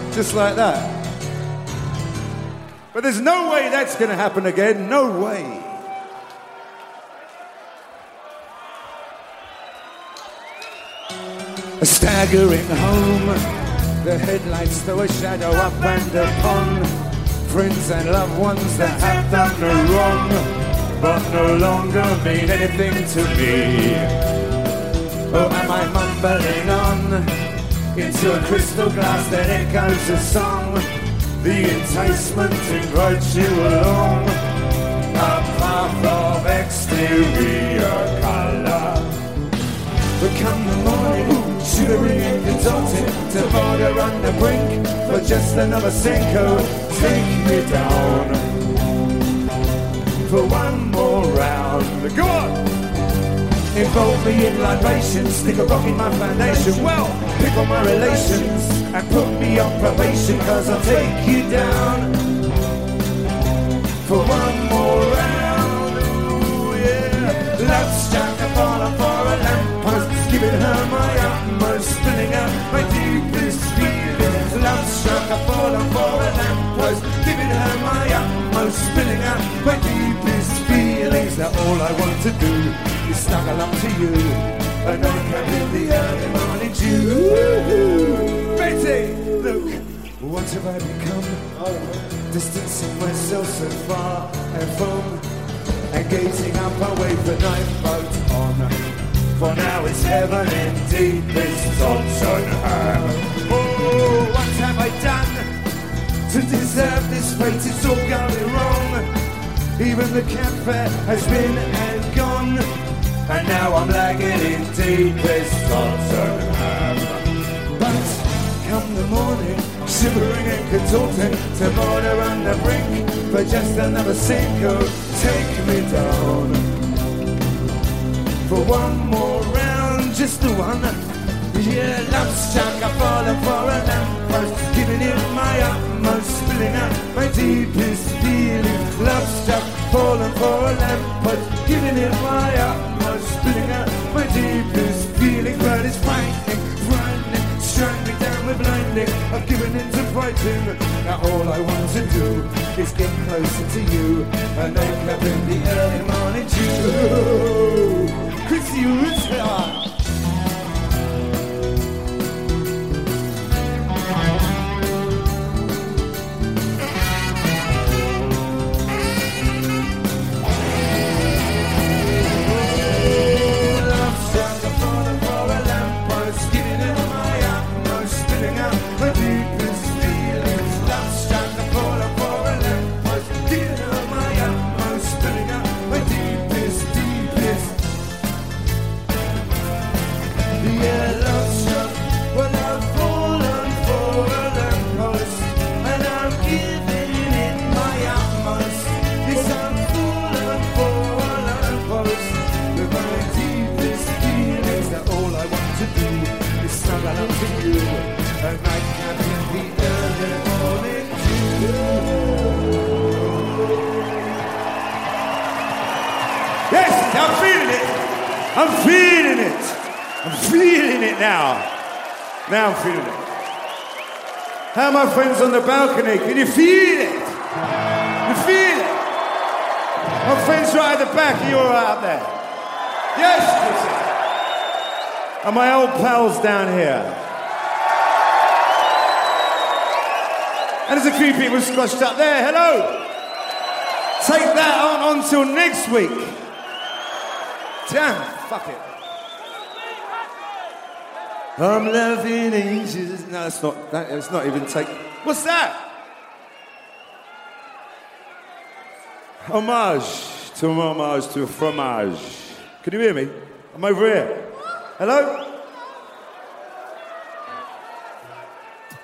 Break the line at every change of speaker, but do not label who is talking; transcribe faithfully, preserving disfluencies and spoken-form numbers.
Just like that. But there's no way that's going to happen again. No way. Staggering home, the headlights throw a shadow up and upon friends and loved ones that have done no wrong, but no longer mean anything to me. Oh, am I mumbling on into a crystal glass that echoes a song? The enticement invites you along a path of exterior colour. But come the morning, shivering and contorting, to border on the brink for just another Senko. Take me down for one more round. Go on! Involve me in libations, stick a rock in my foundation. Well, pick on my relations and put me on probation, cause I'll take you down for one more round. Ooh, yeah. Love struck a fallen for a lamppost, giving her my utmost, spilling out my deepest feelings. Love struck a fallen for a lamppost, giving her my utmost, spilling out my deepest feelings. Now all I want to do is snuggle up to you and wake up in the early morning dew. Betty, look, what have I become? Distancing myself so far and from, and gazing up away the night boat on. For now it's heaven indeed, this Tottenham. Oh, what have I done to deserve this fate? It's all going wrong. Even the cab fare has been and gone, and now I'm lagging in deepest Tottenham. But come the morning, shivering and contorting, to border on the brink for just another Cinco. Take me down for one more round, just the one. Yeah, love struck, I've fallen for a lamppost, giving it my utmost, spilling out my deepest feelings. Love struck, fallen for a lamppost, giving it my utmost, spilling out my deepest feelings. But it's frightening, frightening, strike me down with blinding. I've given in to frighten. Now all I want to do is get closer to you and wake up in the early morning dew. Chrissy Roots, I'm feeling it. I'm feeling it. I'm feeling it now. Now I'm feeling it. How are my friends on the balcony? Can you feel it? You feel it? My friends right at the back, are you all right up there? Yes, listen. And my old pals down here. And there's a few people squashed up there. Hello. Take that on until next week. Damn, fuck it. I'm loving angels. No, it's not. That, it's not even take. What's that? Homage to homage to fromage. Can you hear me? I'm over here. Hello?